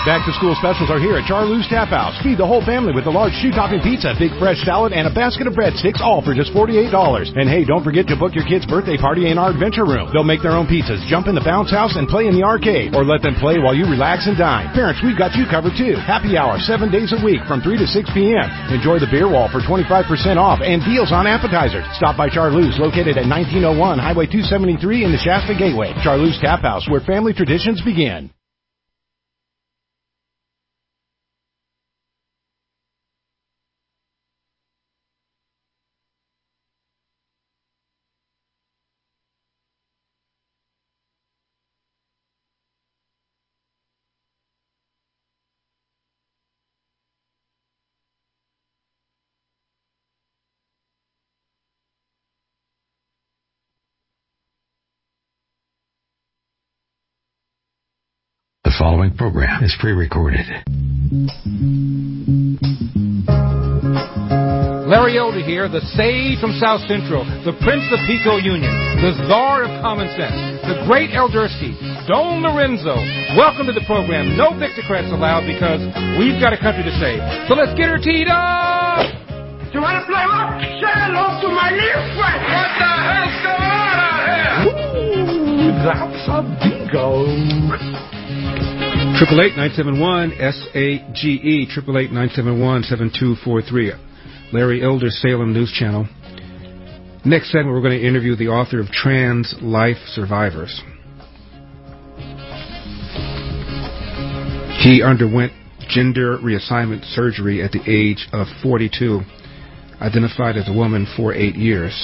Back to school specials are here at Charlie's Tap House. Feed the whole family with a large 2-topping pizza, big fresh salad, and a basket of breadsticks, all for just $48. And hey, don't forget to book your kid's birthday party in our adventure room. They'll make their own pizzas, jump in the bounce house, and play in the arcade. Or let them play while you relax and dine. Parents, we've got you covered too. Happy hour 7 days a week from 3 to 6 p.m. Enjoy the beer wall for 25% off and deals on appetizers. Stop by Charlie's, located at 1901 Highway 273 in the Shasta Gateway. Charlie's Tap House, where family traditions begin. The following program is pre-recorded. Larry Elder here, the sage from South Central, the Prince of Pico Union, the Czar of Common Sense, the great Eldersky, Don Lorenzo. Welcome to the program. No Victocrats allowed because we've got a country to save. So let's get her teed up! You want to play what? Say hello to my little friend. What the hell's going on out here? Ooh, that's a bingo. 888-971-SAGE, 888-971-7243. Larry Elder, Salem News Channel. Next segment, we're going to interview the author of Trans Life Survivors. He underwent gender reassignment surgery at the age of 42, identified as a woman for 8 years.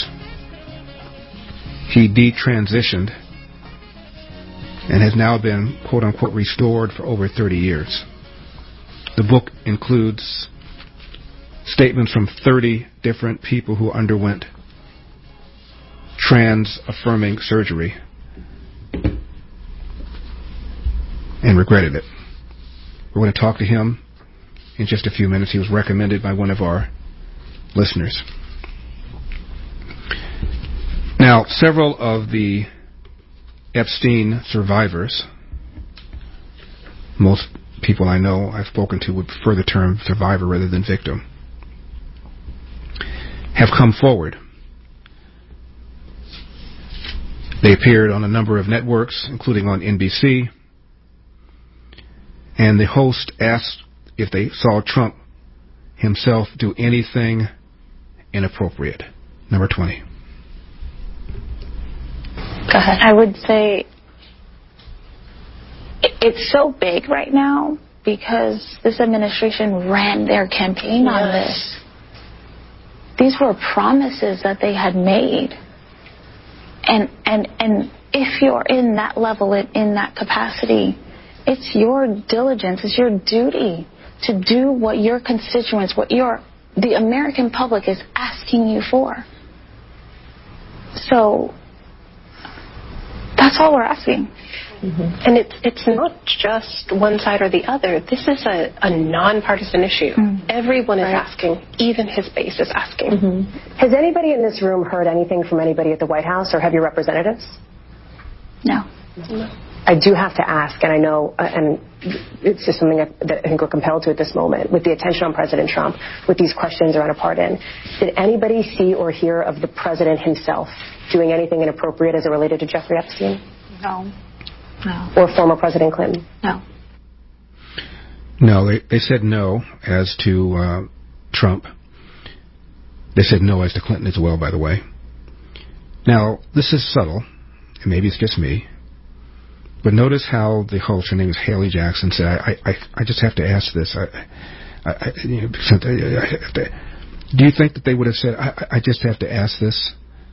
He detransitioned and has now been, quote-unquote, restored for over 30 years. The book includes statements from 30 different people who underwent trans-affirming surgery and regretted it. We're going to talk to him in just a few minutes. He was recommended by one of our listeners. Now, several of the Epstein survivors, most people I know I've spoken to would prefer the term survivor rather than victim, have come forward. They appeared on a number of networks, including on NBC, and the host asked if they saw Trump himself do anything inappropriate. Number 20. Go ahead. I would say it's so big right now because this administration ran their campaign on this. These were promises that they had made. And if you're in that level, in that capacity, it's your diligence, it's your duty to do what your constituents, the American public is asking you for. So that's all we're asking. Mm-hmm. And it's not just one side or the other. This is a nonpartisan issue. Mm-hmm. Everyone is asking. Even his base is asking. Mm-hmm. Has anybody in this room heard anything from anybody at the White House, or have your representatives? No. I do have to ask, and I know, and it's just something that I think we're compelled to at this moment, with the attention on President Trump, with these questions around a pardon. Did anybody see or hear of the president himself doing anything inappropriate as it related to Jeffrey Epstein? No. Or former President Clinton? No. No, they said no as to Trump. They said no as to Clinton as well, by the way. Now, this is subtle, and maybe it's just me, but notice how the host, her name is Haley Jackson, said, I just have to ask this. Do you think that they would have said, I just have to ask this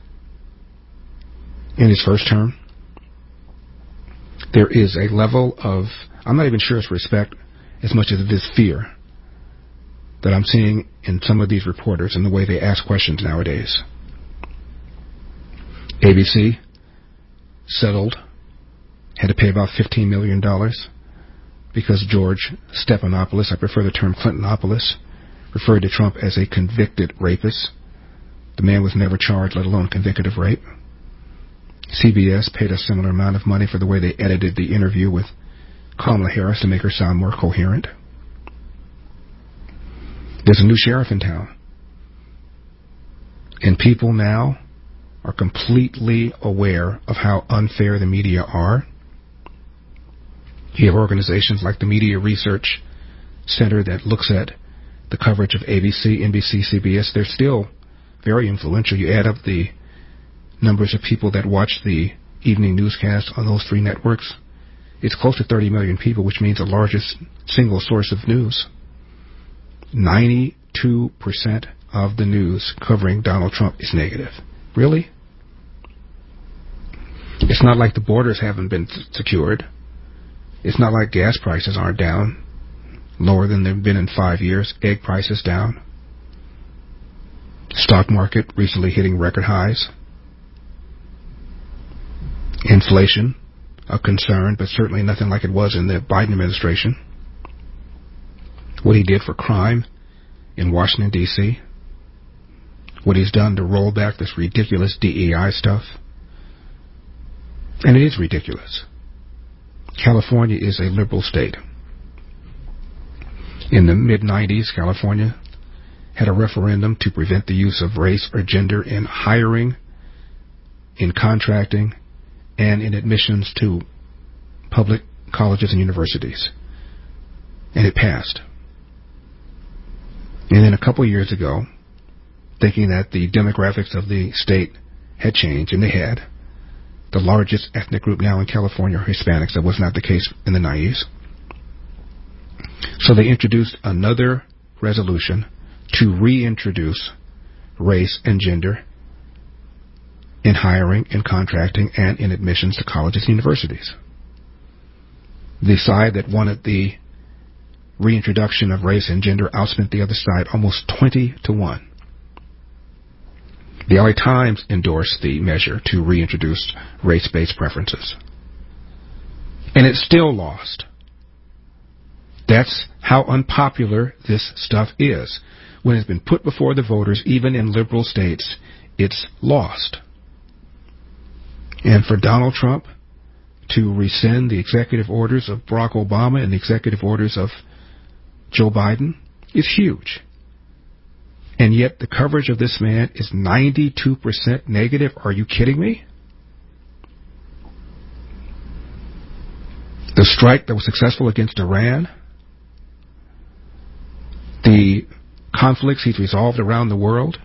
in his first term? There is a level of, I'm not even sure it's respect as much as it is fear that I'm seeing in some of these reporters and the way they ask questions nowadays. ABC settled, had to pay about $15 million because George Stephanopoulos, I prefer the term Clintonopoulos, referred to Trump as a convicted rapist. The man was never charged, let alone convicted of rape. CBS paid a similar amount of money for the way they edited the interview with Kamala Harris to make her sound more coherent. There's a new sheriff in town. And people now are completely aware of how unfair the media are. You have organizations like the Media Research Center that looks at the coverage of ABC, NBC, CBS. They're still very influential. You add up the numbers of people that watch the evening newscast on those three networks, it's close to 30 million people, which means the largest single source of news. 92% of the news covering Donald Trump is negative. Really? It's not like the borders haven't been secured. It's not like gas prices aren't down, lower than they've been in 5 years. Egg prices down. Stock market recently hitting record highs. Inflation, a concern, but certainly nothing like it was in the Biden administration. What he did for crime in Washington, D.C., what he's done to roll back this ridiculous DEI stuff. And it is ridiculous. California is a liberal state. In the mid-90s, California had a referendum to prevent the use of race or gender in hiring, in contracting, and in admissions to public colleges and universities. And it passed. And then a couple years ago, thinking that the demographics of the state had changed, and they had, the largest ethnic group now in California are Hispanics. That was not the case in the 90s. So they introduced another resolution to reintroduce race and gender in hiring, in contracting, and in admissions to colleges and universities. The side that wanted the reintroduction of race and gender outspent the other side almost 20-1. The LA Times endorsed the measure to reintroduce race-based preferences. And it still lost. That's how unpopular this stuff is. When it's been put before the voters, even in liberal states, it's lost. And for Donald Trump to rescind the executive orders of Barack Obama and the executive orders of Joe Biden is huge. And yet the coverage of this man is 92% negative. Are you kidding me? The strike that was successful against Iran, the conflicts he's resolved around the world,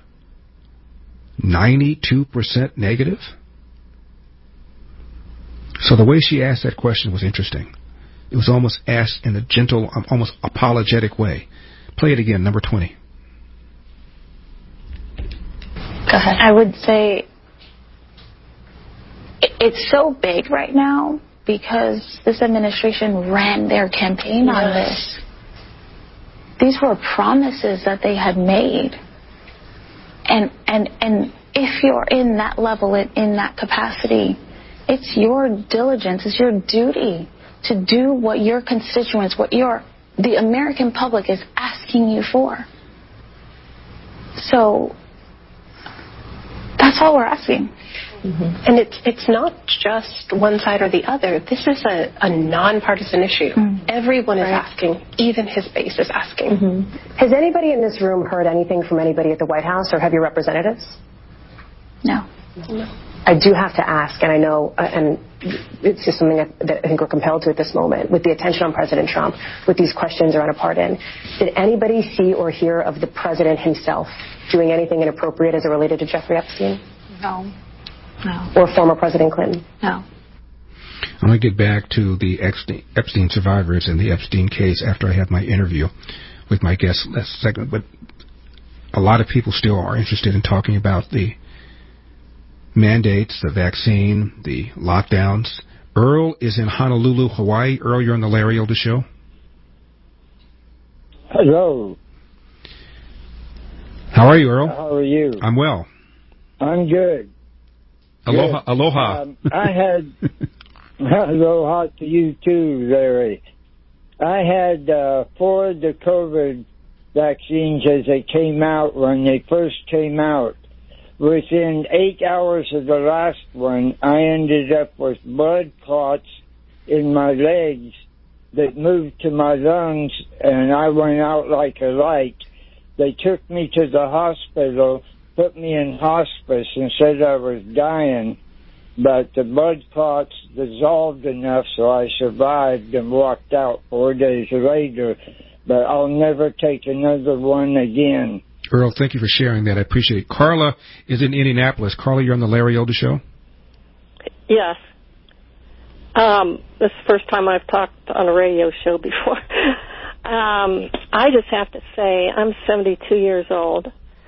92% negative. So the way she asked that question was interesting. It was almost asked in a gentle, almost apologetic way. Play it again, number 20. Go ahead. I would say it's so big right now because this administration ran their campaign on this. These were promises that they had made. And if you're in that level, in that capacity, it's your diligence, it's your duty to do what your constituents, the American public is asking you for. So that's all we're asking. Mm-hmm. And it's not just one side or the other. This is a nonpartisan issue. Mm-hmm. Everyone is asking. Even his base is asking. Mm-hmm. Has anybody in this room heard anything from anybody at the White House, or have your representatives? No. I do have to ask, and I know, and it's just something that I think we're compelled to at this moment, with the attention on President Trump, with these questions around a pardon. Did anybody see or hear of the president himself doing anything inappropriate as it related to Jeffrey Epstein? No. Or former President Clinton? No. I'm going to get back to the Epstein survivors and the Epstein case after I have my interview with my guest last segment. But a lot of people still are interested in talking about the mandates, the vaccine, the lockdowns. Earl is in Honolulu, Hawaii. Earl, you're on the Larry Elder Show. Hello. How are you, Earl? How are you? I'm well. I'm good. Aloha. Good. Aloha. I had aloha to you too, Larry. I had 4 of the COVID vaccines as they came out when they first came out. Within 8 hours of the last one, I ended up with blood clots in my legs that moved to my lungs, and I went out like a light. They took me to the hospital, put me in hospice, and said I was dying. But the blood clots dissolved enough so I survived and walked out 4 days later. But I'll never take another one again. Earl, thank you for sharing that. I appreciate it. Carla is in Indianapolis. Carla, you're on the Larry Elder Show? Yes. This is the first time I've talked on a radio show before. I just have to say, I'm 72 years old.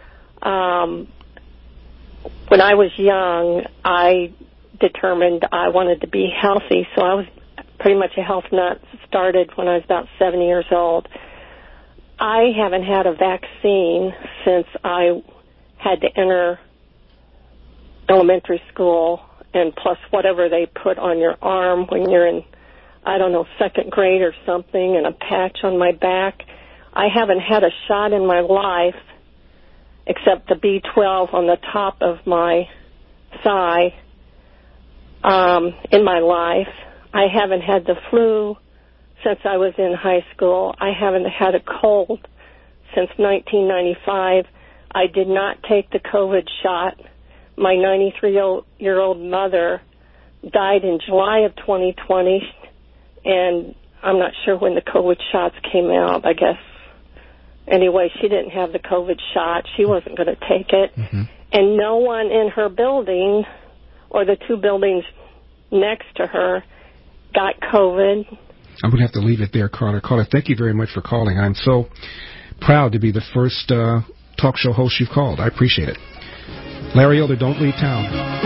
When I was young, I determined I wanted to be healthy, so I was pretty much a health nut. Started when I was about 7 years old. I haven't had a vaccine since I had to enter elementary school, and plus whatever they put on your arm when you're in, I don't know, second grade or something, and a patch on my back. I haven't had a shot in my life except the B12 on the top of my thigh in my life. I haven't had the flu since I was in high school. I haven't had a cold since 1995. I did not take the COVID shot. My 93-year-old mother died in July of 2020, and I'm not sure when the COVID shots came out, I guess. Anyway, she didn't have the COVID shot. She wasn't going to take it. Mm-hmm. And no one in her building or the two buildings next to her got COVID. I'm going to have to leave it there, Carla. Carla, thank you very much for calling. I'm so proud to be the first talk show host you've called. I appreciate it. Larry Elder, don't leave town.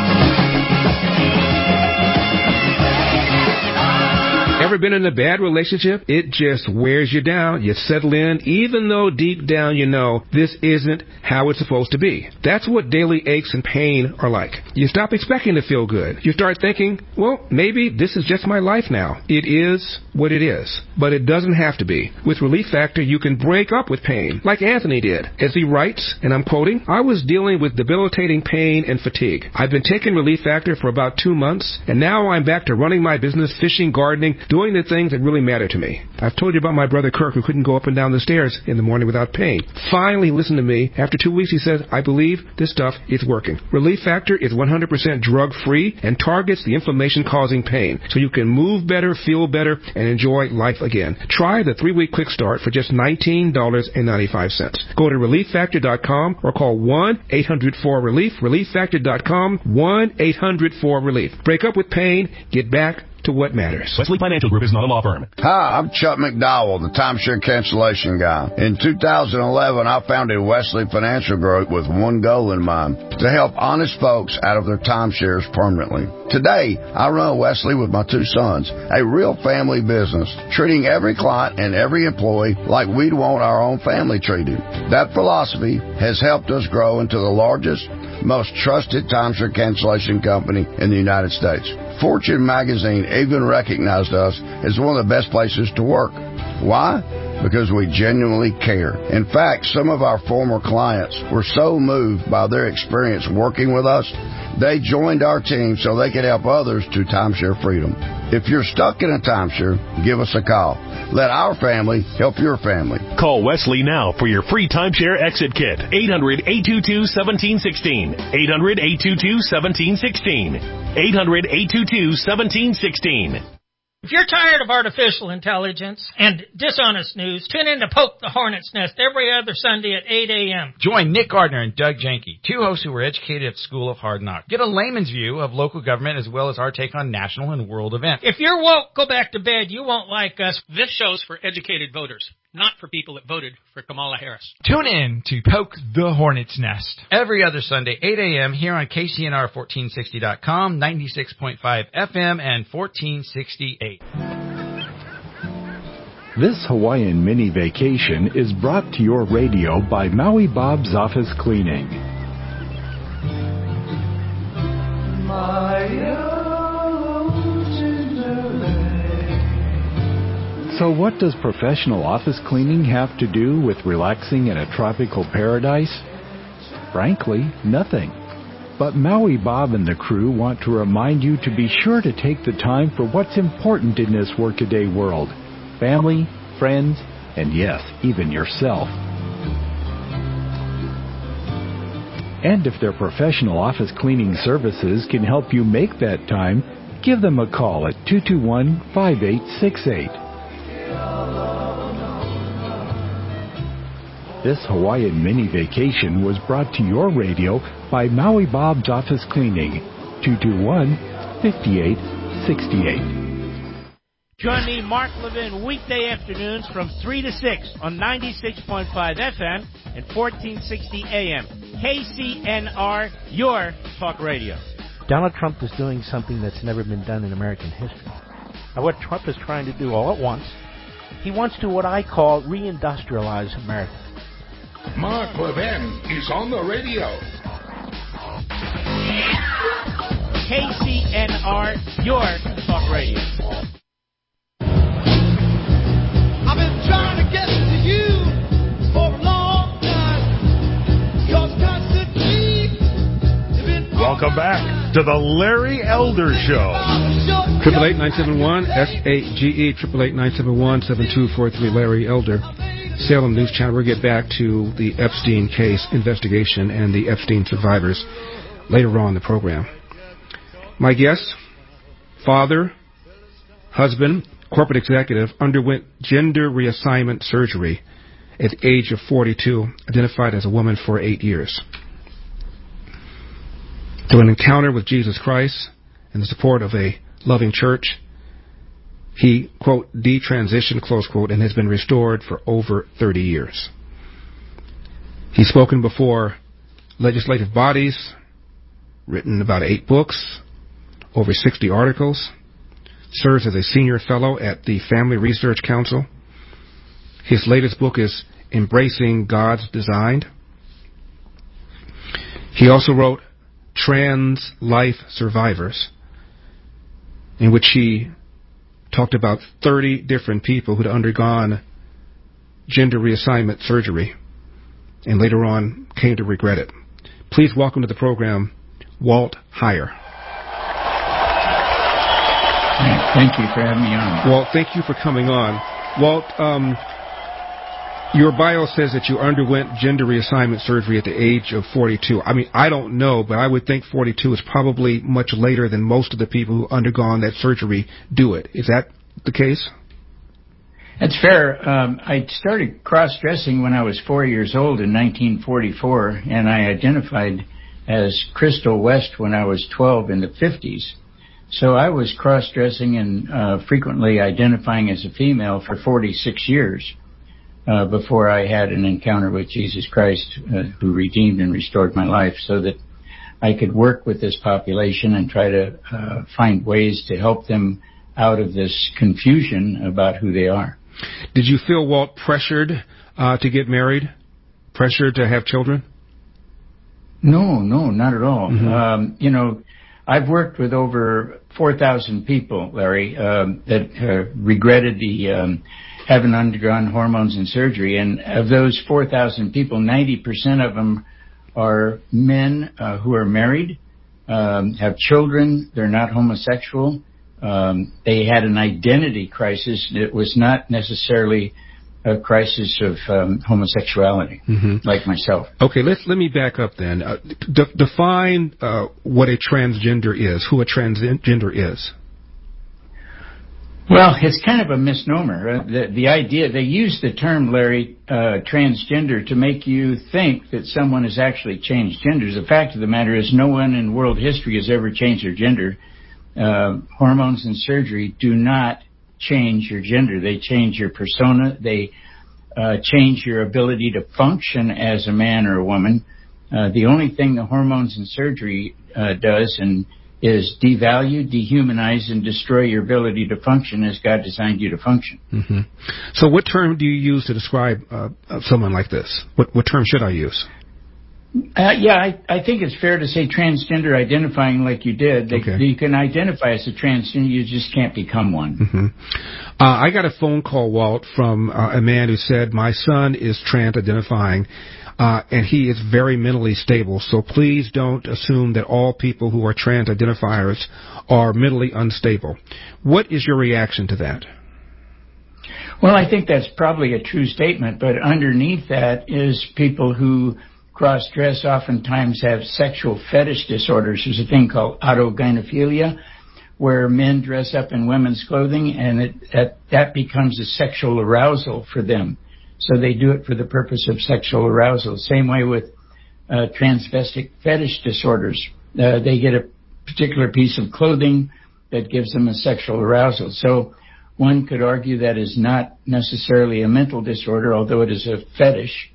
Ever been in a bad relationship? It just wears you down. You settle in, even though deep down you know this isn't how it's supposed to be. That's what daily aches and pain are like. You stop expecting to feel good. You start thinking, well, maybe this is just my life now. It is what it is, but it doesn't have to be. With Relief Factor, you can break up with pain, like Anthony did. As he writes, and I'm quoting, I was dealing with debilitating pain and fatigue. I've been taking Relief Factor for about 2 months, and now I'm back to running my business, fishing, gardening, doing the things that really matter to me. I've told you about my brother Kirk, who couldn't go up and down the stairs in the morning without pain. Finally, listen to me. After 2 weeks, he says, I believe this stuff is working. Relief Factor is 100% drug-free and targets the inflammation-causing pain, so you can move better, feel better, and enjoy life again. Try the 3-week quick start for just $19.95. Go to ReliefFactor.com or call 1-800-4-RELIEF, ReliefFactor.com, 1-800-4-RELIEF. Break up with pain, get back to what matters. Wesley Financial Group is not a law firm. Hi, I'm Chuck McDowell, the timeshare cancellation guy. In 2011, I founded Wesley Financial Group with one goal in mind, to help honest folks out of their timeshares permanently. Today, I run Wesley with my 2 sons, a real family business, treating every client and every employee like we'd want our own family treated. That philosophy has helped us grow into the largest, most trusted timeshare cancellation company in the United States. Fortune magazine even recognized us as one of the best places to work. Why? Because we genuinely care. In fact, some of our former clients were so moved by their experience working with us, they joined our team so they could help others to timeshare freedom. If you're stuck in a timeshare, give us a call. Let our family help your family. Call Wesley now for your free timeshare exit kit. 800-822-1716. 800-822-1716. 800-822-1716. If you're tired of artificial intelligence and dishonest news, tune in to Poke the Hornet's Nest every other Sunday at 8 a.m. Join Nick Gardner and Doug Janke, 2 hosts who were educated at School of Hard Knocks. Get a layman's view of local government as well as our take on national and world events. If you're woke, go back to bed. You won't like us. This show's for educated voters, not for people that voted for Kamala Harris. Tune in to Poke the Hornet's Nest every other Sunday, 8 a.m. here on KCNR1460.com, 96.5 FM, and 1468. This Hawaiian mini vacation is brought to your radio by Maui Bob's Office Cleaning. So what does professional office cleaning have to do with relaxing in a tropical paradise? Frankly, nothing. But Maui Bob and the crew want to remind you to be sure to take the time for what's important in this workaday world. Family, friends, and yes, even yourself. And if their professional office cleaning services can help you make that time, give them a call at 221-5868. This Hawaiian mini vacation was brought to your radio by Maui Bob's Office Cleaning, 221-5868. Join me, Mark Levin, weekday afternoons from 3 to 6 on 96.5 FM and 1460 AM. KCNR, your talk radio. Donald Trump is doing something that's never been done in American history. Now, what Trump is trying to do all at once, he wants to what I call reindustrialize America. Mark Levin is on the radio. KCNR, your talk radio. I've been trying to get to you for a long time. Welcome back to the Larry Elder Show. 888-971-SAGE, 888-971-7243, Larry Elder. Salem News Channel. We'll get back to the Epstein case investigation and the Epstein survivors later on in the program. My guest, father, husband, corporate executive, underwent gender reassignment surgery at the age of 42, identified as a woman for 8 years. Through an encounter with Jesus Christ and the support of a loving church, he, quote, detransitioned, close quote, and has been restored for over 30 years. He's spoken before legislative bodies, written about 8 books, over 60 articles, serves as a senior fellow at the Family Research Council. His latest book is Embracing God's Design. He also wrote Trans Life Survivors, in which he talked about 30 different people who'd undergone gender reassignment surgery and later on came to regret it. Please welcome to the program, Walt Heyer. Thank you for having me on. Walt, thank you for coming on. Walt, your bio says that you underwent gender reassignment surgery at the age of 42. I mean, I don't know, but I would think 42 is probably much later than most of the people who undergone that surgery do it. Is that the case? That's fair. I started cross-dressing when I was 4 years old in 1944, and I identified as Crystal West when I was 12 in the 50s. So I was cross-dressing and frequently identifying as a female for 46 years. Before I had an encounter with Jesus Christ, who redeemed and restored my life, so that I could work with this population and try to find ways to help them out of this confusion about who they are. Did you feel, Walt, pressured to get married? Pressured to have children? No, not at all. Mm-hmm. I've worked with over 4,000 people, Larry, that regretted the having undergone hormones and surgery. And of those 4,000 people, 90% of them are men who are married, have children, they're not homosexual. They had an identity crisis. It was not necessarily a crisis of homosexuality, like myself. Okay, let me back up then. Define what a transgender is, who a transgender is. Well, it's kind of a misnomer. The idea, they use the term, Larry, transgender, to make you think that someone has actually changed genders. The fact of the matter is no one in world history has ever changed their gender. Hormones and surgery do not change your gender. They change your persona. They change your ability to function as a man or a woman. The only thing the hormones and surgery does is devalue, dehumanize, and destroy your ability to function as God designed you to function. Mm-hmm. So what term do you use to describe someone like this? What term should I use? I think it's fair to say transgender identifying like you did. You can identify as a transgender, you just can't become one. Mm-hmm. I got a phone call, Walt, from a man who said, my son is trans identifying, and he is very mentally stable, so please don't assume that all people who are trans identifiers are mentally unstable. What is your reaction to that? Well, I think that's probably a true statement, but underneath that is people who cross-dress oftentimes have sexual fetish disorders. There's a thing called autogynephilia, where men dress up in women's clothing, and that becomes a sexual arousal for them. So they do it for the purpose of sexual arousal. Same way with transvestic fetish disorders. They get a particular piece of clothing that gives them a sexual arousal. So one could argue that is not necessarily a mental disorder, although it is a fetish.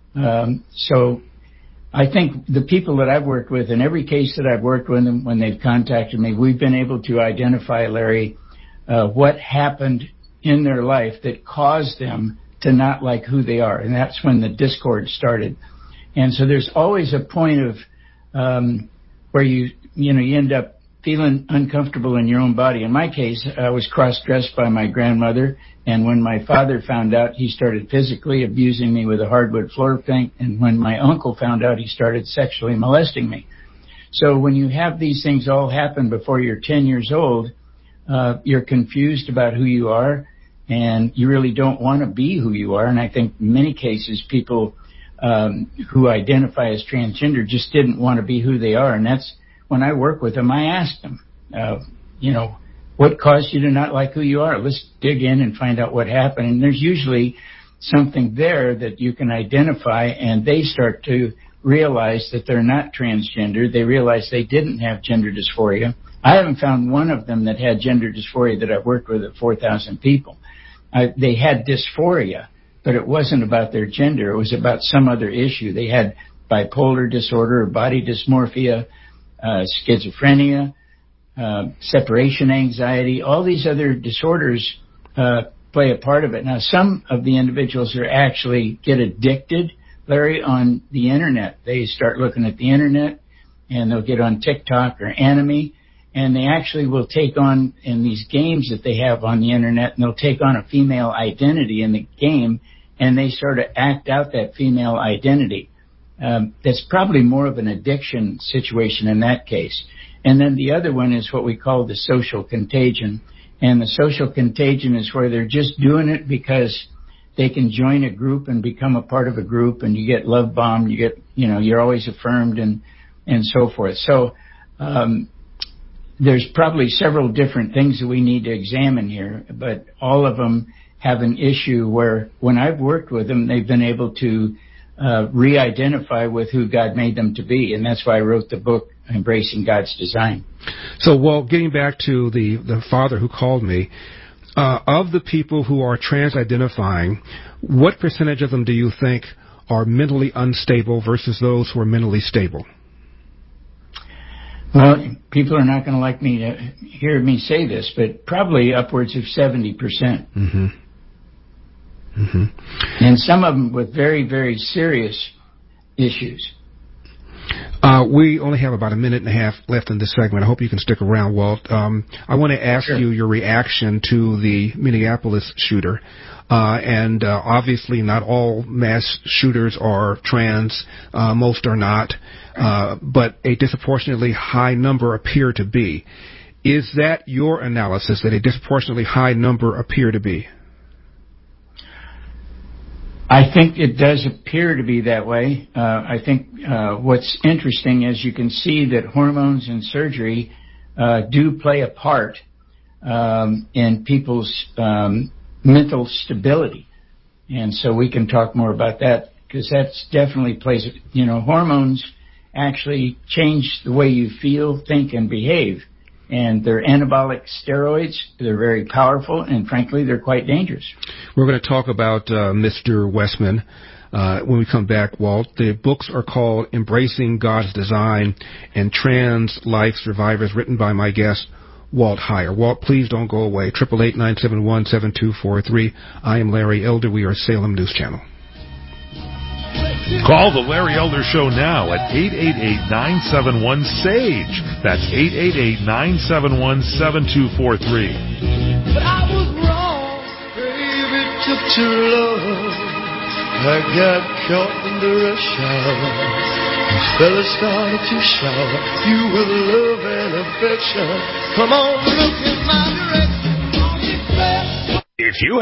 So I think the people that I've worked with, in every case that I've worked with them, when they've contacted me, we've been able to identify, Larry, what happened in their life that caused them to not like who they are. And that's when the discord started. And so there's always a point of where you end up feeling uncomfortable in your own body. In my case, I was cross-dressed by my grandmother, and when my father found out, he started physically abusing me with a hardwood floor plank, and when my uncle found out, he started sexually molesting me. So when you have these things all happen before you're 10 years old, you're confused about who you are, and you really don't want to be who you are. And I think in many cases, people who identify as transgender just didn't want to be who they are, and that's when I work with them, I ask them, what caused you to not like who you are? Let's dig in and find out what happened. And there's usually something there that you can identify, and they start to realize that they're not transgender. They realize they didn't have gender dysphoria. I haven't found one of them that had gender dysphoria that I've worked with at 4,000 people. They had dysphoria, but it wasn't about their gender. It was about some other issue. They had bipolar disorder, body dysmorphia, schizophrenia, separation anxiety. All these other disorders play a part of it. Now, some of the individuals are actually get addicted, Larry, on the internet. They start looking at the internet, and they'll get on TikTok or Anime, and they actually will take on, in these games that they have on the internet, and they'll take on a female identity in the game, and they sort of act out that female identity. That's probably more of an addiction situation in that case. And then the other one is what we call the social contagion. And the social contagion is where they're just doing it because they can join a group and become a part of a group, and you get love bombed, you get, you're always affirmed and so forth. So there's probably several different things that we need to examine here, but all of them have an issue where when I've worked with them, they've been able to re-identify with who God made them to be, and that's why I wrote the book, Embracing God's Design. So, well, getting back to the father who called me, of the people who are trans-identifying, what percentage of them do you think are mentally unstable versus those who are mentally stable? Well, people are not going to like me to hear me say this, but probably upwards of 70%. Mm-hmm. Mm-hmm. And some of them with very, very serious issues. We only have about a minute and a half left in this segment. I hope you can stick around, Walt. I want to ask you your reaction to the Minneapolis shooter. And obviously not all mass shooters are trans. Most are not. But a disproportionately high number appear to be. Is that your analysis, that a disproportionately high number appear to be? I think it does appear to be that way. I think what's interesting is you can see that hormones and surgery do play a part in people's mental stability. And so we can talk more about that, because that's definitely plays, hormones actually change the way you feel, think, and behave. And they're anabolic steroids. They're very powerful, and frankly, they're quite dangerous. We're going to talk about Mr. Westman when we come back, Walt. The books are called Embracing God's Design and Trans Life Survivors, written by my guest, Walt Heyer. Walt, please don't go away. 888-971-7243. I am Larry Elder. We are Salem News Channel. Call the Larry Elder Show now at 888-971-SAGE. That's 888-971-7243. But I was wrong, baby, took too long. I got caught in the rush hour. Fella started to shower you with love and affection. Come on, look in my direction. If you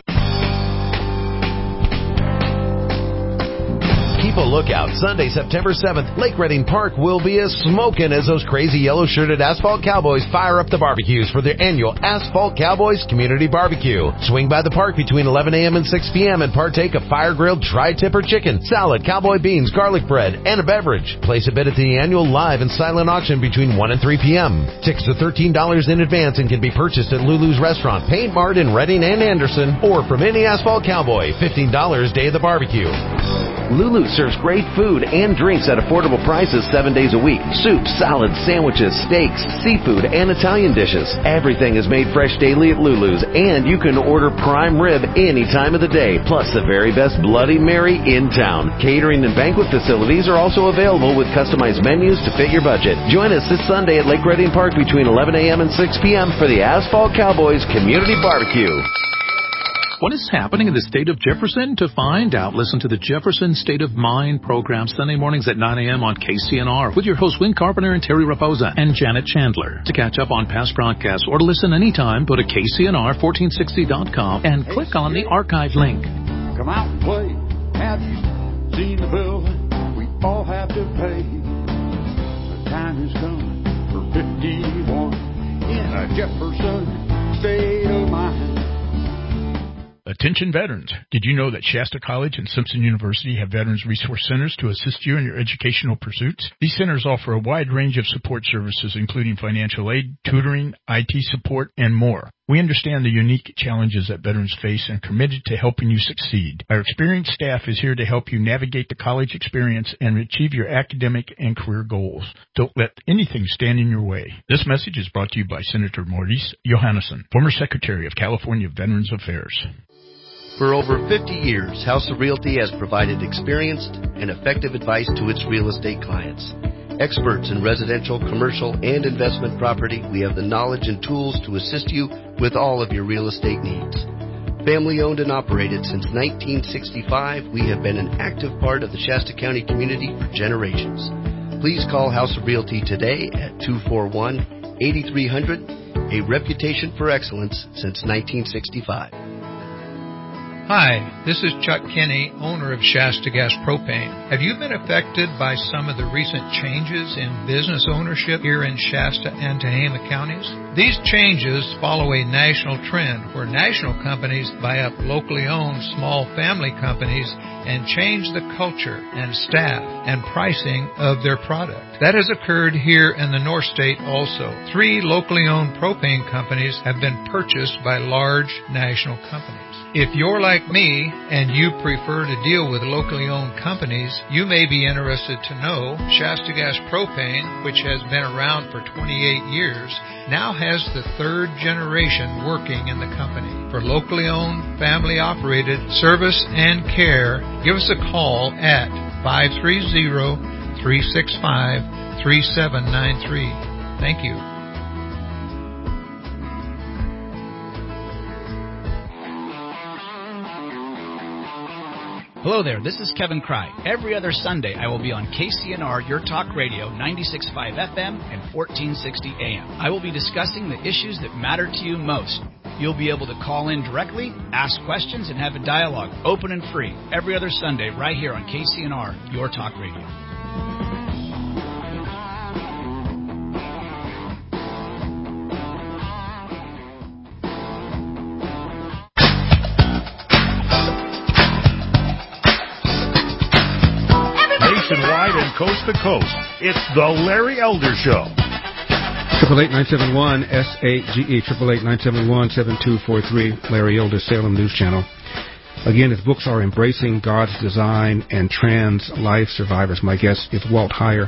keep a lookout. Sunday, September 7th, Lake Redding Park will be as smoking as those crazy yellow-shirted Asphalt Cowboys fire up the barbecues for their annual Asphalt Cowboys Community Barbecue. Swing by the park between 11 a.m. and 6 p.m. and partake of fire-grilled tri-tipper chicken, salad, cowboy beans, garlic bread, and a beverage. Place a bid at the annual live and silent auction between 1 and 3 p.m. Tickets are $13 in advance and can be purchased at Lulu's Restaurant, Paint Mart in Redding and Anderson, or from any Asphalt Cowboy, $15 day of the barbecue. Lulu serves great food and drinks at affordable prices 7 days a week. Soups, salads, sandwiches, steaks, seafood, and Italian dishes. Everything is made fresh daily at Lulu's, and you can order prime rib any time of the day, plus the very best Bloody Mary in town. Catering and banquet facilities are also available with customized menus to fit your budget. Join us this Sunday at Lake Redding Park between 11 a.m. and 6 p.m. for the Asphalt Cowboys Community Barbecue. What is happening in the state of Jefferson? To find out, listen to the Jefferson State of Mind program Sunday mornings at 9 a.m. on KCNR with your hosts Win Carpenter and Terry Raposa and Janet Chandler. To catch up on past broadcasts or to listen anytime, go to KCNR1460.com and click on the archive link. Come out and play. Have you seen the bill we all have to pay? The time has come for 51 in a Jefferson State of Mind. Attention veterans. Did you know that Shasta College and Simpson University have Veterans Resource Centers to assist you in your educational pursuits? These centers offer a wide range of support services, including financial aid, tutoring, IT support, and more. We understand the unique challenges that veterans face and are committed to helping you succeed. Our experienced staff is here to help you navigate the college experience and achieve your academic and career goals. Don't let anything stand in your way. This message is brought to you by Senator Maurice Johannesson, former Secretary of California Veterans Affairs. For over 50 years, House of Realty has provided experienced and effective advice to its real estate clients. Experts in residential, commercial, and investment property, we have the knowledge and tools to assist you with all of your real estate needs. Family owned and operated since 1965, we have been an active part of the Shasta County community for generations. Please call House of Realty today at 241-8300, a reputation for excellence since 1965. Hi, this is Chuck Kinney, owner of Shasta Gas Propane. Have you been affected by some of the recent changes in business ownership here in Shasta and Tehama counties? These changes follow a national trend where national companies buy up locally owned small family companies and change the culture and staff and pricing of their product. That has occurred here in the North State also. 3 locally owned propane companies have been purchased by large national companies. If you're like me and you prefer to deal with locally owned companies, you may be interested to know Shasta Gas Propane, which has been around for 28 years, now has the 3rd generation working in the company. For locally owned, family operated service and care, give us a call at 530-365-3793. Thank you. Hello there, this is Kevin Cry. Every other Sunday, I will be on KCNR, Your Talk Radio, 96.5 FM and 1460 AM. I will be discussing the issues that matter to you most. You'll be able to call in directly, ask questions, and have a dialogue, open and free, every other Sunday right here on KCNR, Your Talk Radio. Nationwide and coast to coast, it's the Larry Elder Show. 888-971-SAGE, 888-971-7243, Larry Elder, Salem News Channel. Again, his books are Embracing God's Design and Trans Life Survivors. My guest is Walt Heyer.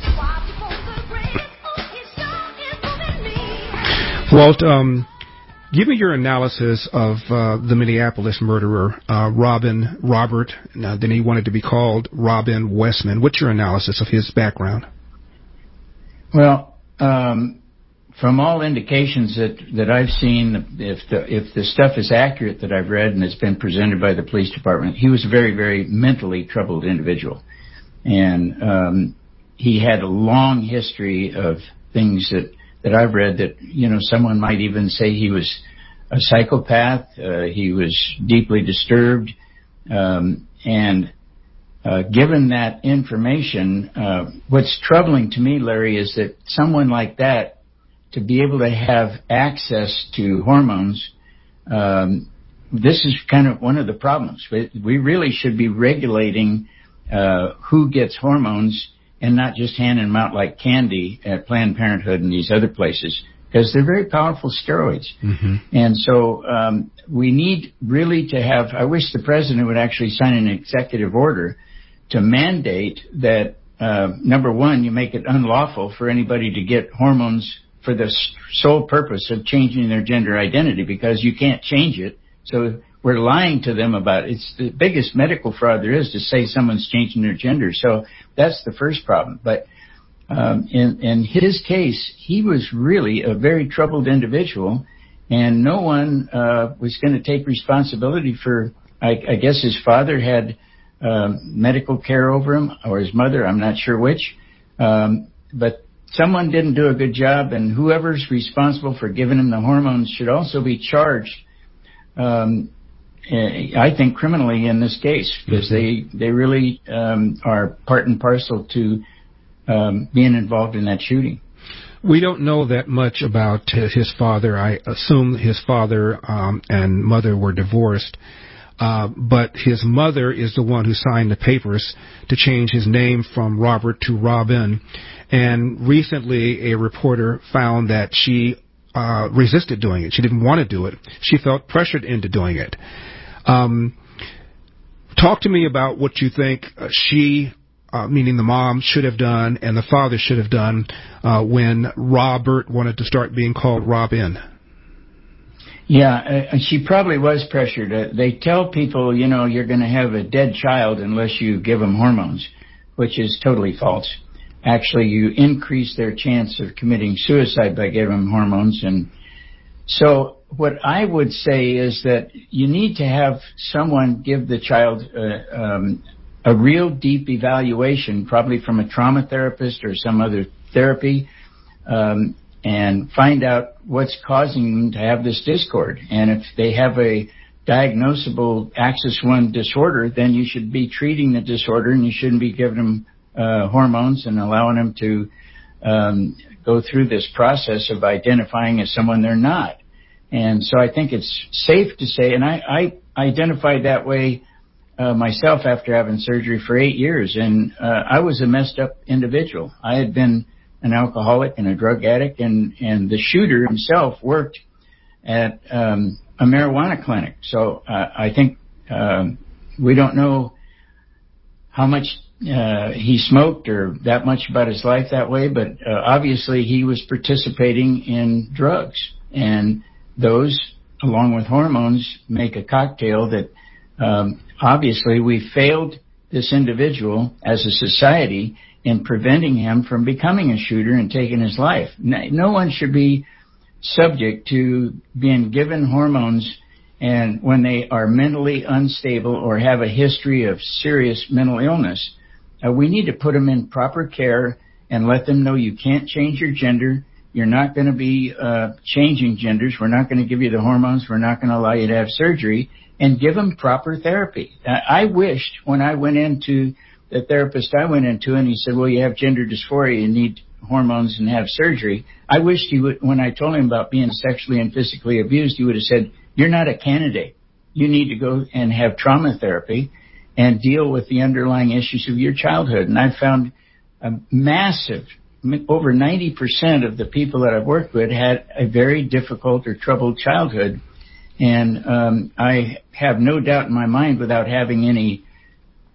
Walt, Give me your analysis of the Minneapolis murderer, Robert. Now, then he wanted to be called Robin Westman. What's your analysis of his background? Well, from all indications that I've seen, if the stuff is accurate that I've read and it's been presented by the police department, he was a very, very mentally troubled individual. And he had a long history of things that I've read that, someone might even say he was a psychopath. He was deeply disturbed. And given that information, what's troubling to me, Larry, is that someone like that, to be able to have access to hormones, this is kind of one of the problems. We really should be regulating who gets hormones and not just handing them out like candy at Planned Parenthood and these other places, because they're very powerful steroids. Mm-hmm. And so we need really to have, I wish the president would actually sign an executive order to mandate that, number one, you make it unlawful for anybody to get hormones for the sole purpose of changing their gender identity, because you can't change it. So we're lying to them about it. It's the biggest medical fraud there is to say someone's changing their gender. So that's the first problem. But in his case, he was really a very troubled individual, and no one was going to take responsibility for, I guess his father had medical care over him, or his mother, I'm not sure which. But someone didn't do a good job, and whoever's responsible for giving him the hormones should also be charged, I think, criminally in this case, because they really are part and parcel to being involved in that shooting. We don't know that much about his father. I assume his father and mother were divorced, but his mother is the one who signed the papers to change his name from Robert to Robin. And recently a reporter found that she resisted doing it. She didn't want to do it. She felt pressured into doing it. Talk to me about what you think she, meaning the mom, should have done and the father should have done when Robert wanted to start being called Robin. Yeah, she probably was pressured. They tell people, you're going to have a dead child unless you give them hormones, which is totally false. Actually, you increase their chance of committing suicide by giving them hormones. And so what I would say is that you need to have someone give the child a real deep evaluation, probably from a trauma therapist or some other therapy, and find out what's causing them to have this discord. And if they have a diagnosable Axis 1 disorder, then you should be treating the disorder, and you shouldn't be giving them hormones and allowing them to go through this process of identifying as someone they're not. And so I think it's safe to say, and I identified that way myself after having surgery for 8 years, and I was a messed up individual. I had been an alcoholic and a drug addict, and the shooter himself worked at a marijuana clinic. So I think we don't know how much he smoked or that much about his life that way, but obviously he was participating in drugs, and those, along with hormones, make a cocktail that obviously we failed this individual as a society in preventing him from becoming a shooter and taking his life. No one should be subject to being given hormones and when they are mentally unstable or have a history of serious mental illness. We need to put them in proper care and let them know you can't change your gender. You're not going to be changing genders. We're not going to give you the hormones. We're not going to allow you to have surgery, and give them proper therapy. I wished when I went into the therapist I went into, and he said, well, you have gender dysphoria, you need hormones and have surgery. I wished he would, when I told him about being sexually and physically abused, he would have said, you're not a candidate. You need to go and have trauma therapy and deal with the underlying issues of your childhood. And I found a massive, over 90% of the people that I've worked with had a very difficult or troubled childhood. And I have no doubt in my mind, without having any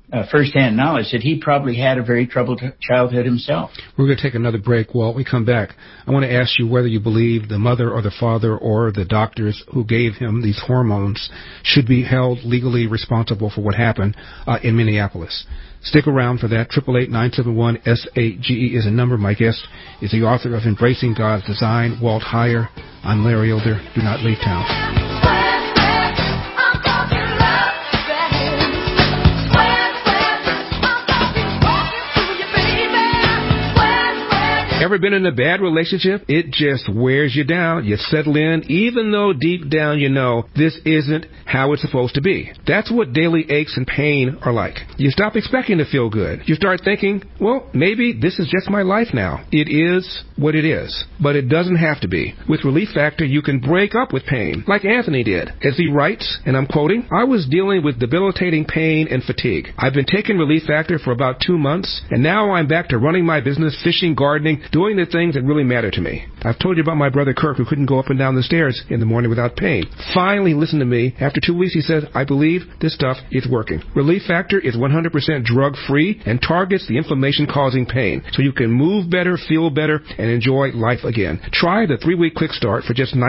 firsthand knowledge that he probably had a very troubled childhood himself. We're going to take another break. Walt, we come back, I want to ask you whether you believe the mother or the father or the doctors who gave him these hormones should be held legally responsible for what happened in Minneapolis. Stick around for that. 888-971-SAGE is a number. My guest is the author of Embracing God's Design, Walt Heyer. I'm Larry Elder. Do not leave town. Ever been in a bad relationship? It just wears you down. You settle in, even though deep down you know this isn't how it's supposed to be. That's what daily aches and pain are like. You stop expecting to feel good. You start thinking, well, maybe this is just my life now. It is what it is, but it doesn't have to be. With Relief Factor, you can break up with pain, like Anthony did. As he writes, and I'm quoting, I was dealing with debilitating pain and fatigue. I've been taking Relief Factor for about 2 months, and now I'm back to running my business, fishing, gardening, doing the things that really matter to me. I've told you about my brother Kirk, who couldn't go up and down the stairs in the morning without pain. Finally listened to me. After 2 weeks, he said, I believe this stuff is working. Relief Factor is 100% drug-free and targets the inflammation-causing pain, so you can move better, feel better, and enjoy life again. Try the 3-week quick start for just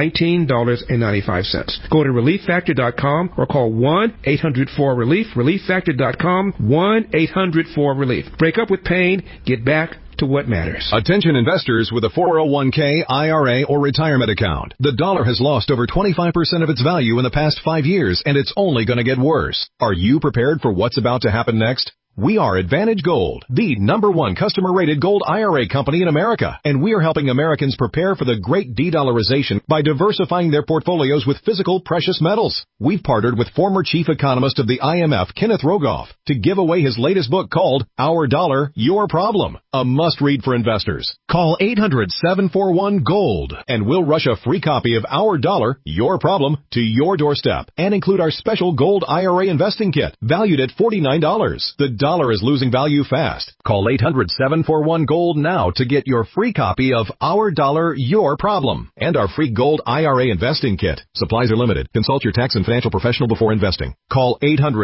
$19.95. Go to ReliefFactor.com or call 1-800-4-RELIEF, ReliefFactor.com, 1-800-4-RELIEF. Break up with pain, get back to what matters. Attention investors with a 401k, IRA, or retirement account. The dollar has lost over 25% of its value in the past 5 years, and it's only going to get worse. Are you prepared for what's about to happen next? We are Advantage Gold, the #1 customer-rated gold IRA company in America, and we are helping Americans prepare for the great de-dollarization by diversifying their portfolios with physical precious metals. We've partnered with former chief economist of the IMF, Kenneth Rogoff, to give away his latest book called Our Dollar, Your Problem, a must-read for investors. Call 800-741-GOLD, and we'll rush a free copy of Our Dollar, Your Problem to your doorstep, and include our special gold IRA investing kit, valued at $49. The dollar is losing value fast. Call 800-741-GOLD now to get your free copy of Our Dollar, Your Problem, and our free gold IRA investing kit. Supplies are limited. Consult your tax and financial professional before investing. Call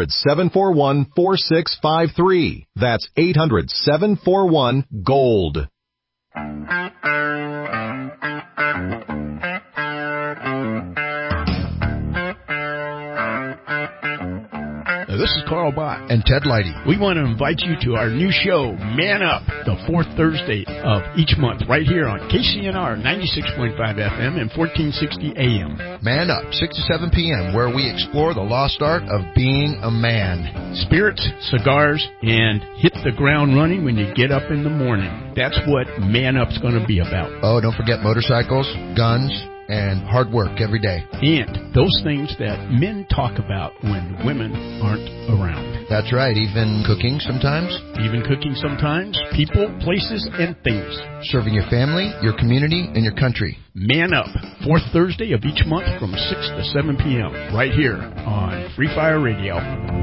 800-741-4653. That's 800-741-GOLD. This is Carl Bott and Ted Leidy. We want to invite you to our new show, Man Up, the fourth Thursday of each month, right here on KCNR 96.5 FM and 1460 AM. Man Up, 6 to 7 p.m., where we explore the lost art of being a man. Spirits, cigars, and hit the ground running when you get up in the morning. That's what Man Up's going to be about. Oh, don't forget motorcycles, guns, and hard work every day. And those things that men talk about when women aren't around. That's right, even cooking sometimes. People, places, and things. Serving your family, your community, and your country. Man Up, fourth Thursday of each month from 6 to 7 p.m. right here on Free Fire Radio.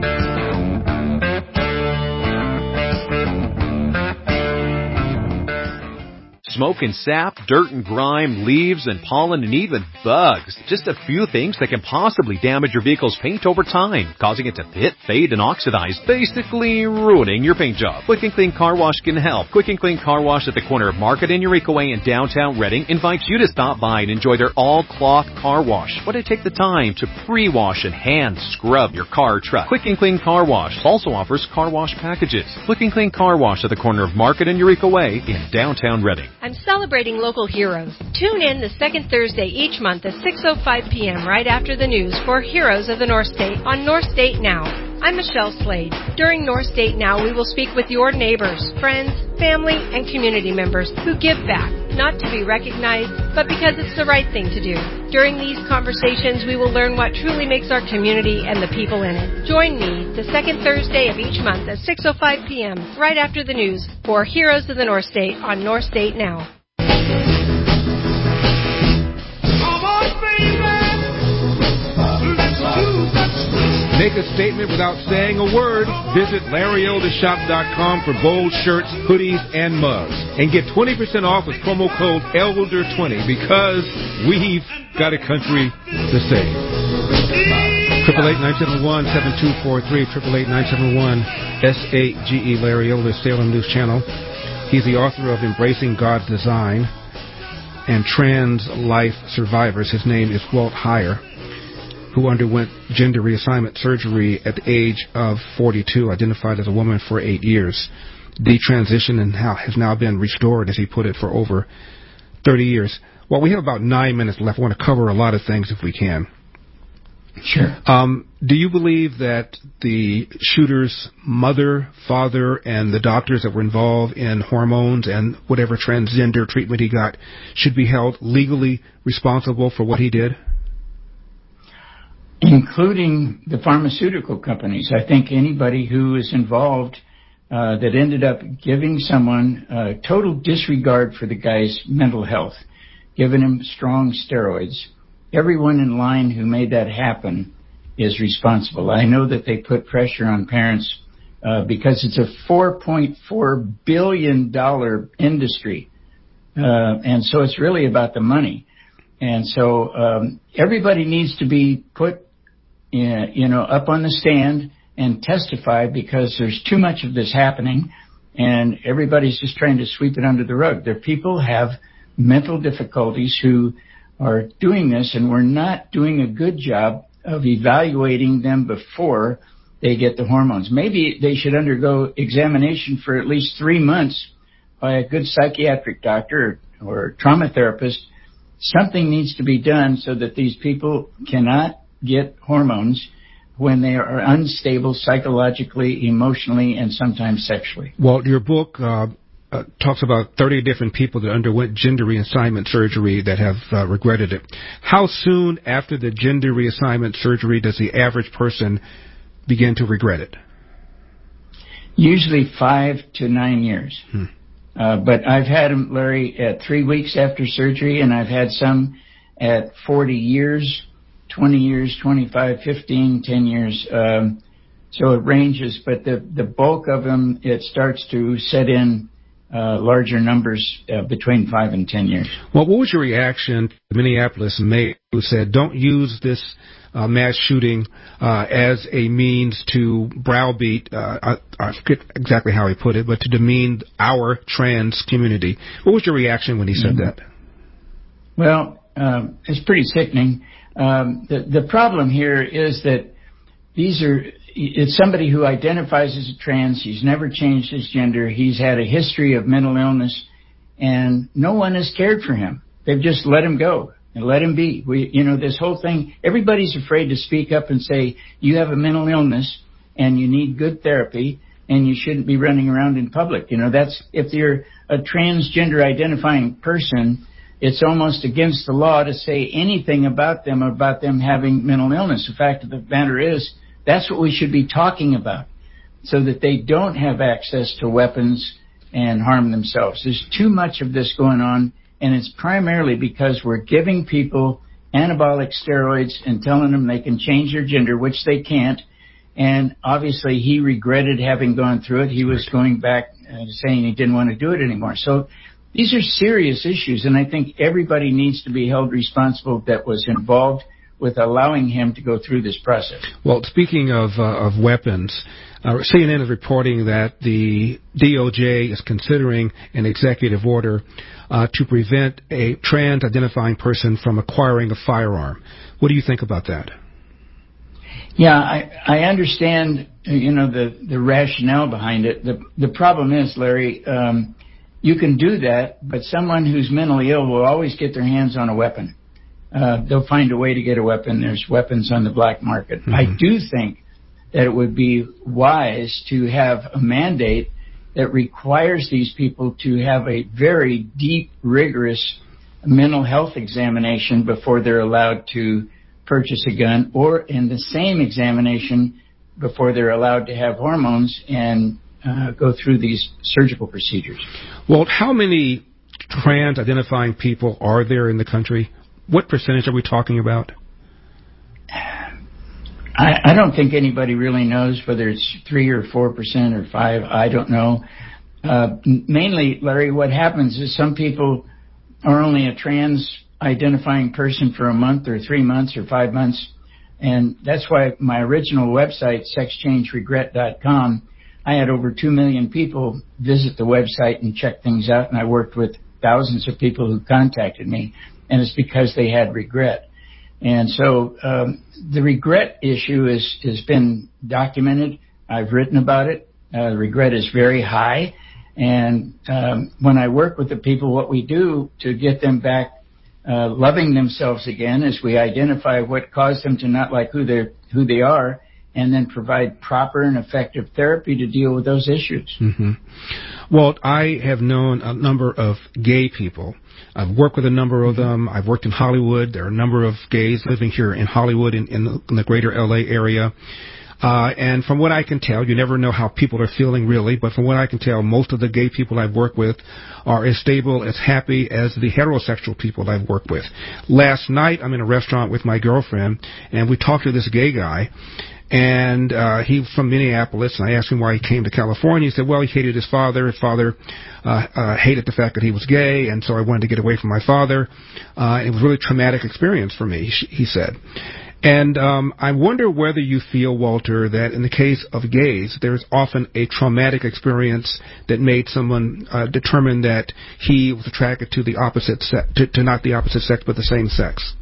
Smoke and sap, dirt and grime, leaves and pollen, and even bugs. Just a few things that can possibly damage your vehicle's paint over time, causing it to pit, fade, and oxidize, basically ruining your paint job. Quick and Clean Car Wash can help. Quick and Clean Car Wash at the corner of Market and Eureka Way in downtown Reading invites you to stop by and enjoy their all-cloth car wash. But to take the time to pre-wash and hand scrub your car or truck. Quick and Clean Car Wash also offers car wash packages. Quick and Clean Car Wash at the corner of Market and Eureka Way in downtown Reading. I'm celebrating local heroes. Tune in the second Thursday each month at 6:05 p.m. right after the news for Heroes of the North State on North State Now. I'm Michelle Slade. During North State Now, we will speak with your neighbors, friends, family, and community members who give back, not to be recognized, but because it's the right thing to do. During these conversations, we will learn what truly makes our community and the people in it. Join me the second Thursday of each month at 6:05 p.m. right after the news for Heroes of the North State on North State Now. Make a statement without saying a word. Visit LarryElderShop.com for bold shirts, hoodies, and mugs. And get 20% off with promo code ELDER20 because we've got a country to save. 888-971-7243, 888-971-SAGE, Larry Elder, Salem News Channel. He's the author of Embracing God's Design and Trans Life Survivors. His name is Walt Heyer, who underwent gender reassignment surgery at the age of 42, identified as a woman for 8 years. Detransitioned and has now been restored, as he put it, for over 30 years. Well, we have about 9 minutes left. I want to cover a lot of things if we can. Sure. Do you believe that the shooter's mother, father, and the doctors that were involved in hormones and whatever transgender treatment he got should be held legally responsible for what he did? Including the pharmaceutical companies. I think anybody who is involved that ended up giving someone total disregard for the guy's mental health, giving him strong steroids. Everyone in line who made that happen is responsible. I know that they put pressure on parents because it's a $4.4 billion industry. And so it's really about the money. And so everybody needs to be put up on the stand and testify, because there's too much of this happening and everybody's just trying to sweep it under the rug. There are people who have mental difficulties who are doing this, and we're not doing a good job of evaluating them before they get the hormones. Maybe they should undergo examination for at least 3 months by a good psychiatric doctor or trauma therapist. Something needs to be done so that these people cannot get hormones when they are unstable psychologically, emotionally, and sometimes sexually. Well, your book talks about 30 different people that underwent gender reassignment surgery that have regretted it. How soon after the gender reassignment surgery does the average person begin to regret it? Usually 5 to 9 years. But I've had them, Larry, at 3 weeks after surgery, and I've had some at 40 years, 20 years, 25, 15, 10 years. So it ranges, but the bulk of them, it starts to set in larger numbers between 5 and 10 years. Well, what was your reaction to Minneapolis mayor who said, don't use this mass shooting as a means to browbeat, I forget exactly how he put it, but to demean our trans community? What was your reaction when he said that? Well, it's pretty sickening. The problem here is that it's somebody who identifies as a trans. He's never changed his gender. He's had a history of mental illness, and no one has cared for him. They've just let him go and let him be. This whole thing, everybody's afraid to speak up and say, you have a mental illness and you need good therapy and you shouldn't be running around in public. That's, if you're a transgender identifying person, it's almost against the law to say anything about them having mental illness. The fact of the matter is, that's what we should be talking about, so that they don't have access to weapons and harm themselves. There's too much of this going on, and it's primarily because we're giving people anabolic steroids and telling them they can change their gender, which they can't. And obviously he regretted having gone through it. He was going back saying he didn't want to do it anymore. So these are serious issues, and I think everybody needs to be held responsible that was involved with allowing him to go through this process. Well, speaking of weapons, CNN is reporting that the DOJ is considering an executive order to prevent a trans-identifying person from acquiring a firearm. What do you think about that? Yeah, I understand, the rationale behind it. The problem is, Larry, you can do that, but someone who's mentally ill will always get their hands on a weapon. They'll find a way to get a weapon. There's weapons on the black market. Mm-hmm. I do think that it would be wise to have a mandate that requires these people to have a very deep, rigorous mental health examination before they're allowed to purchase a gun, or in the same examination before they're allowed to have hormones and go through these surgical procedures. Well, how many trans-identifying people are there in the country? What percentage are we talking about? I don't think anybody really knows whether it's 3 or 4% or 5%. I don't know. Mainly, Larry, what happens is some people are only a trans-identifying person for a month or 3 months or 5 months, And that's why my original website, sexchangeregret.com, I had over 2 million people visit the website and check things out, and I worked with thousands of people who contacted me, and it's because they had regret. And so the regret issue has been documented. I've written about it. Regret is very high. And when I work with the people, what we do to get them back loving themselves again is we identify what caused them to not like who they are, and then provide proper and effective therapy to deal with those issues. Mm-hmm. Well, I have known a number of gay people. I've worked with a number of them. I've worked in Hollywood. There are a number of gays living here in Hollywood in the greater L.A. area. And from what I can tell, you never know how people are feeling really, but from what I can tell, most of the gay people I've worked with are as stable, as happy as the heterosexual people I've worked with. Last night, I'm in a restaurant with my girlfriend, and we talked to this gay guy, and he was from Minneapolis, and I asked him why he came to California. He said, well, he hated his father. His father hated the fact that he was gay, and so I wanted to get away from my father. It was a really traumatic experience for me, he said. And I wonder whether you feel, Walter, that in the case of gays, there's often a traumatic experience that made someone determine that he was attracted to the opposite sex, to not the opposite sex, but the same sex.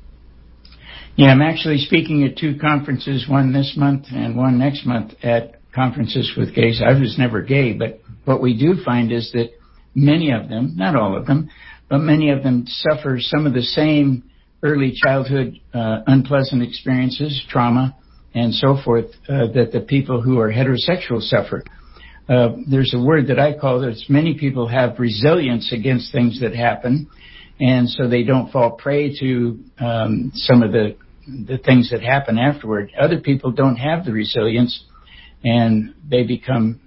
Yeah, I'm actually speaking at 2 conferences, one this month and one next month at conferences with gays. I was never gay, but what we do find is that many of them, not all of them, but many of them suffer some of the same early childhood unpleasant experiences, trauma, and so forth, that the people who are heterosexual suffer. There's a word that I call this: many people have resilience against things that happen, and so they don't fall prey to some of the things that happen afterward. Other people don't have the resilience, and they become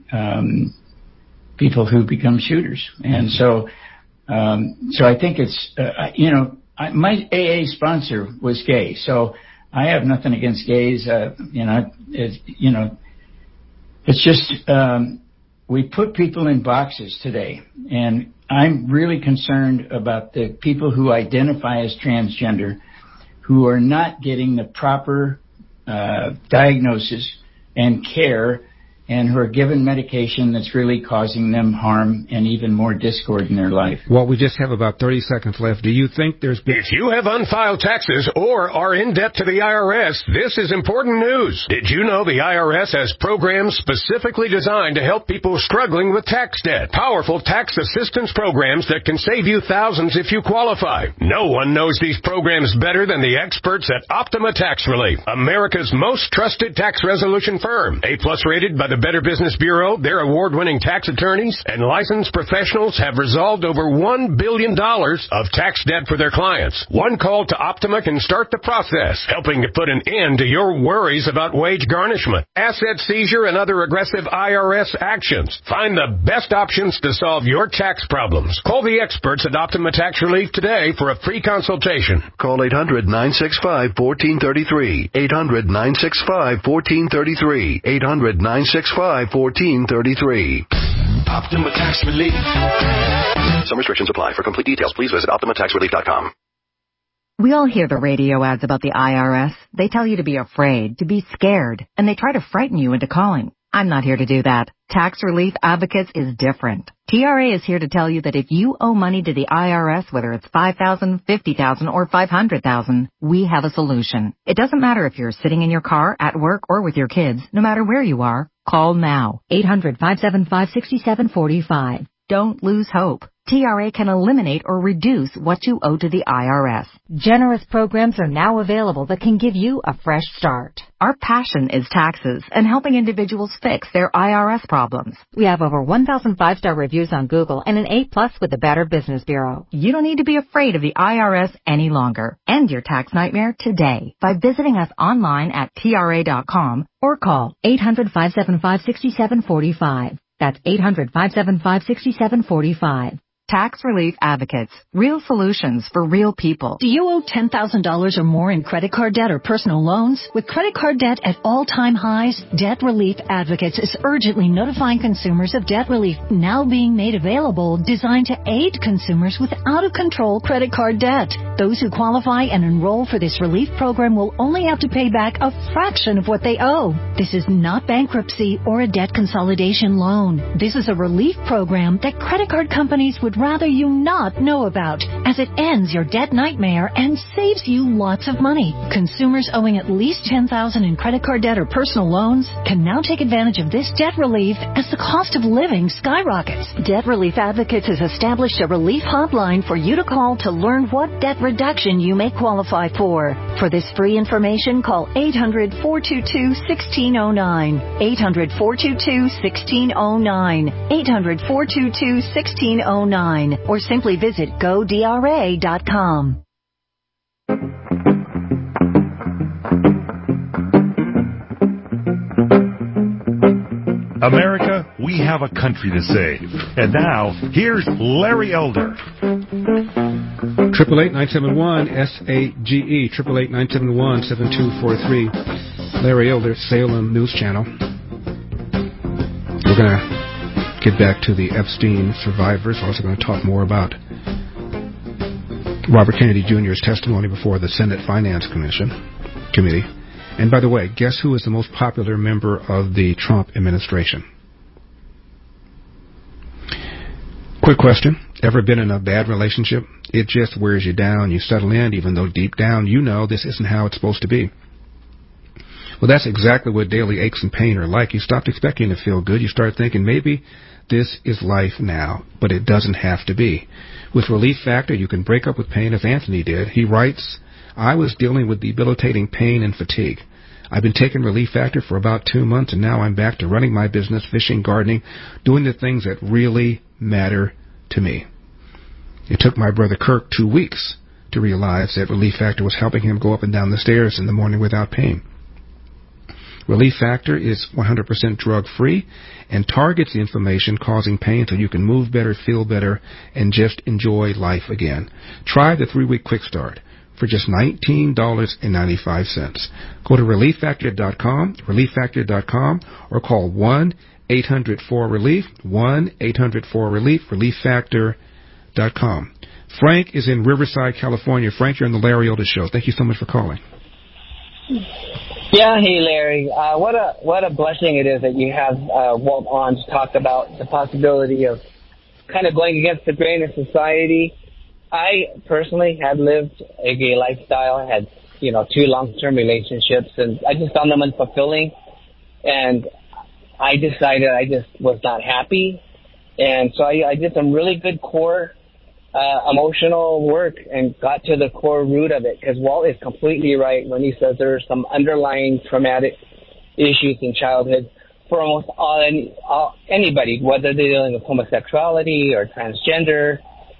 people who become shooters. And so I think it's, my AA sponsor was gay, so I have nothing against gays. It's just we put people in boxes today, and I'm really concerned about the people who identify as transgender, who are not getting the proper diagnosis and care, and who are given medication that's really causing them harm and even more discord in their life. Well, we just have about 30 seconds left. Do you think there's been... If you have unfiled taxes or are in debt to the IRS, this is important news. Did you know the IRS has programs specifically designed to help people struggling with tax debt? Powerful tax assistance programs that can save you thousands if you qualify. No one knows these programs better than the experts at Optima Tax Relief, America's most trusted tax resolution firm. A-plus rated by the Better Business Bureau, their award-winning tax attorneys and licensed professionals have resolved over $1 billion of tax debt for their clients. One call to Optima can start the process, helping to put an end to your worries about wage garnishment, asset seizure, and other aggressive IRS actions. Find the best options to solve your tax problems. Call the experts at Optima Tax Relief today for a free consultation. Call 800-965-1433. 800-965-1433. 800-965-1433. Optima Tax Relief. Some restrictions apply. For complete details, please visit OptimaTaxRelief.com. We all hear the radio ads about the IRS. They tell you to be afraid, to be scared, and they try to frighten you into calling. I'm not here to do that. Tax Relief Advocates is different. TRA is here to tell you that if you owe money to the IRS, whether it's $5,000, $50,000, or $500,000, we have a solution. It doesn't matter if you're sitting in your car, at work, or with your kids. No matter where you are, call now. 800-575-6745. Don't lose hope. TRA can eliminate or reduce what you owe to the IRS. Generous programs are now available that can give you a fresh start. Our passion is taxes and helping individuals fix their IRS problems. We have over 1,000 5-star reviews on Google and an A+ with the Better Business Bureau. You don't need to be afraid of the IRS any longer. End your tax nightmare today by visiting us online at TRA.com or call 800-575-6745. That's 800-575-6745. Tax Relief Advocates. Real solutions for real people. Do you owe $10,000 or more in credit card debt or personal loans? With credit card debt at all-time highs, Debt Relief Advocates is urgently notifying consumers of debt relief now being made available, designed to aid consumers with out-of-control credit card debt. Those who qualify and enroll for this relief program will only have to pay back a fraction of what they owe. This is not bankruptcy or a debt consolidation loan. This is a relief program that credit card companies would rather you not know about, as it ends your debt nightmare and saves you lots of money. Consumers owing at least $10,000 in credit card debt or personal loans can now take advantage of this debt relief as the cost of living skyrockets. Debt Relief Advocates has established a relief hotline for you to call to learn what debt reduction you may qualify for. For this free information, call 800-422-1609, 800-422-1609, 800-422-1609, or simply visit GoDRA.com. America, we have a country to save. And now, here's Larry Elder. 888-971-SAGE, 888-971-7243. Larry Elder, Salem News Channel. We're going to get back to the Epstein survivors. We're also going to talk more about Robert Kennedy Jr.'s testimony before the Senate Finance Committee. And by the way, guess who is the most popular member of the Trump administration? Quick question. Ever been in a bad relationship? It just wears you down. You settle in, even though deep down you know this isn't how it's supposed to be. Well, that's exactly what daily aches and pain are like. You stopped expecting to feel good. You start thinking, maybe this is life now, but it doesn't have to be. With Relief Factor, you can break up with pain as Anthony did. He writes, I was dealing with debilitating pain and fatigue. I've been taking Relief Factor for about 2 months, and now I'm back to running my business, fishing, gardening, doing the things that really matter to me. It took my brother Kirk 2 weeks to realize that Relief Factor was helping him go up and down the stairs in the morning without pain. Relief Factor is 100% drug-free and targets the inflammation causing pain so you can move better, feel better, and just enjoy life again. Try the 3-week quick start for just $19.95. Go to ReliefFactor.com, or call 1-800-4RELIEF, 1-800-4RELIEF, ReliefFactor.com. Frank is in Riverside, California. Frank, you're on the Larry Elder Show. Thank you so much for calling. Yeah, hey Larry. What a blessing it is that you have Walt on to talk about the possibility of kind of going against the grain of society. I personally had lived a gay lifestyle. I had, 2 long-term relationships, and I just found them unfulfilling. And I decided I just was not happy. And so I did some really good core emotional work and got to the core root of it, because Walt is completely right when he says there are some underlying traumatic issues in childhood for almost anybody, whether they're dealing with homosexuality or transgender.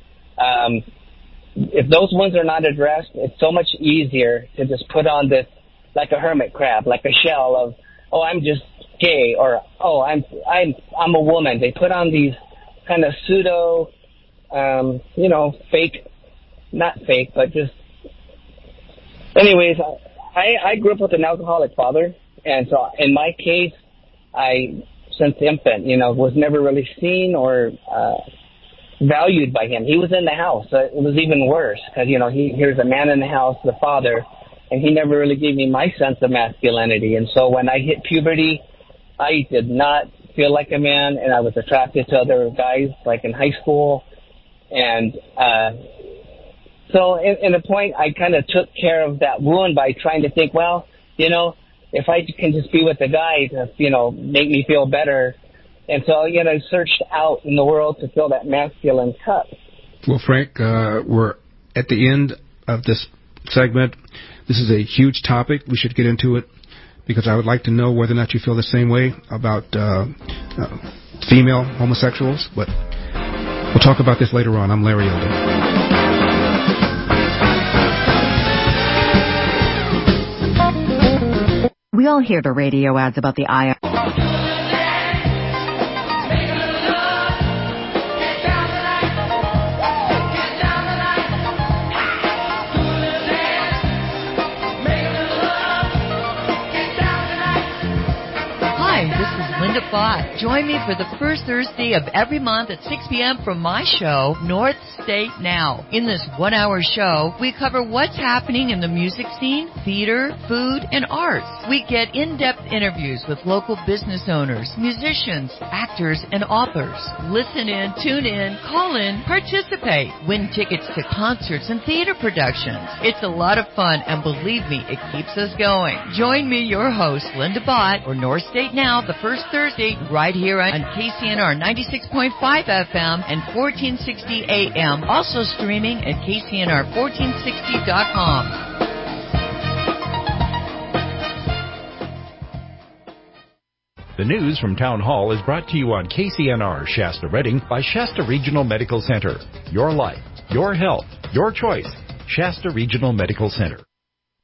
If those ones are not addressed, it's so much easier to just put on this, like a hermit crab, like a shell of, oh, I'm just gay, or oh, I'm a woman. They put on these kind of pseudo, fake, not fake, but just. Anyways, I grew up with an alcoholic father, and so in my case, since infant, was never really seen or valued by him. He was in the house. So it was even worse because, here's a man in the house, the father, and he never really gave me my sense of masculinity. And so when I hit puberty, I did not feel like a man, and I was attracted to other guys, like in high school. And so in a point, I kind of took care of that wound by trying to think, well, if I can just be with a guy to, make me feel better. And so, searched out in the world to fill that masculine cup. Well, Frank, we're at the end of this segment. This is a huge topic. We should get into it because I would like to know whether or not you feel the same way about female homosexuals. But we'll talk about this later on. I'm Larry Elder. We all hear the radio ads about the IRS. Linda Bott. Join me for the first Thursday of every month at 6 p.m. for my show, North State Now. In this 1-hour show, we cover what's happening in the music scene, theater, food, and arts. We get in-depth interviews with local business owners, musicians, actors, and authors. Listen in, tune in, call in, participate, win tickets to concerts and theater productions. It's a lot of fun, and believe me, it keeps us going. Join me, your host, Linda Bott, for North State Now, the first Thursday, right here on KCNR 96.5 FM and 1460 AM. Also streaming at KCNR1460.com. The news from Town Hall is brought to you on KCNR Shasta Redding by Shasta Regional Medical Center. Your life, your health, your choice. Shasta Regional Medical Center.